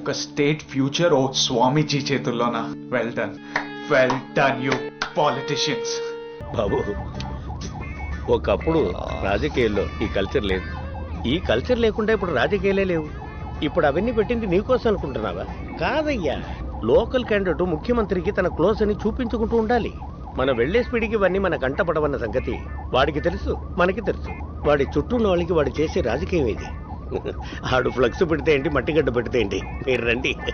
ఒక state future ఓ స్వామీజీ చేతుల్లోనా. Well done you politicians. Babu, ఒకప్పుడు రాజకీయాల్లో ఈ కల్చర్ లేదు. ఈ కల్చర్ లేకుండా ఇప్పుడు రాజకీయాలే లేవు. ఇప్పుడు అవన్నీ పెట్టింది నీకోసం అనుకుంటున్నావా? కాదయ్యా, లోకల్ క్యాండిడేట్ ముఖ్యమంత్రికి తన క్లోజ్ అని చూపించుకుంటూ ఉండాలి. మనం వెళ్లే స్పీడ్కి ఇవన్నీ మన కంట పడవన్న సంగతి వాడికి తెలుసు, మనకి తెలుసు. వాడి చుట్టూ ఉన్న వాళ్ళకి వాడు చేసే రాజకీయం ఇది. ఆడు ఫ్లక్స్ పెడితే ఏంటి, మట్టిగడ్డ పెడితే ఏంటి, మీరు రండి.